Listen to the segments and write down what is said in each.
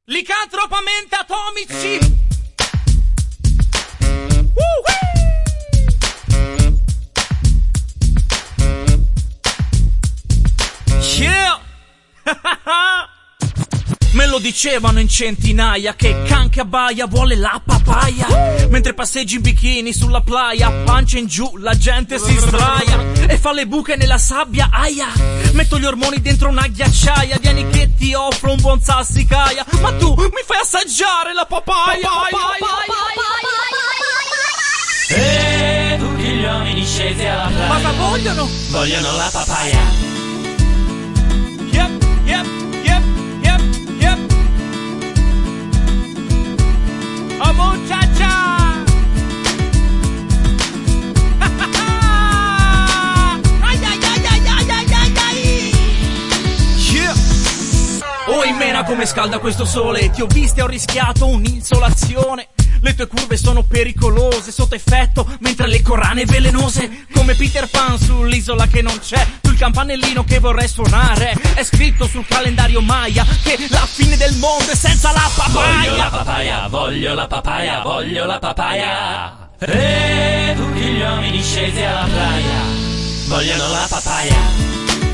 Licantropamente atomici. Yeah. Me lo dicevano in centinaia che can che abbaia vuole la papaya. Mentre passeggi in bikini sulla playa, pancia in giù, la gente si sdraia e fa le buche nella sabbia, aia. Metto gli ormoni dentro una ghiacciaia, vieni che ti offro un buon sassicaia. Ma tu mi fai assaggiare la papaya. E tutti gli uomini scesi alla playa. Cosa vogliono? Vogliono la papaya. Yep, yep, yep, yep, yep. Oh muchacha. Ai ai ai ai ai ai ai ai. Yeah. Oh imena come scalda questo sole. Ti ho visto e ho rischiato un'insolazione. Le tue curve sono pericolose, sotto effetto, mentre le corane velenose. Come Peter Pan sull'isola che non c'è, tu il campanellino che vorrei suonare. È scritto sul calendario Maya che la fine del mondo è senza la papaya. Voglio la papaya, voglio la papaya, voglio la papaya. E tutti gli uomini scesi alla playa vogliono la papaya.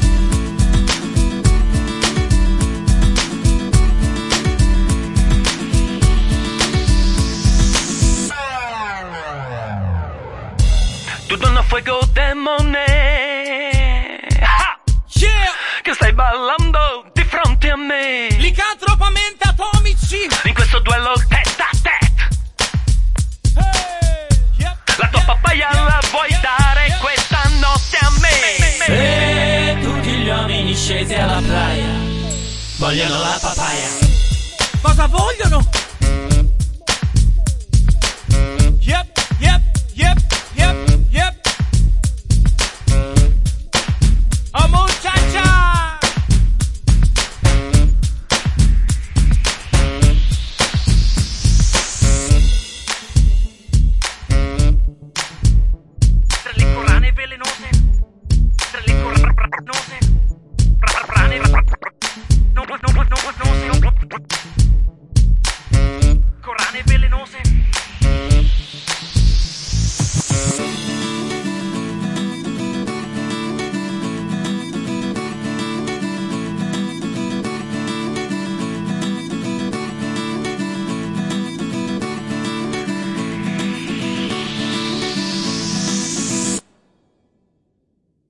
Tutto a fuego demone, Yeah. che stai ballando di fronte a me. Licantropamente atomici. In questo duello tête a tête. Hey. Yep. La tua papaya la vuoi dare questa notte a me. E tutti gli uomini scesi alla playa vogliono la papaya. Cosa vogliono?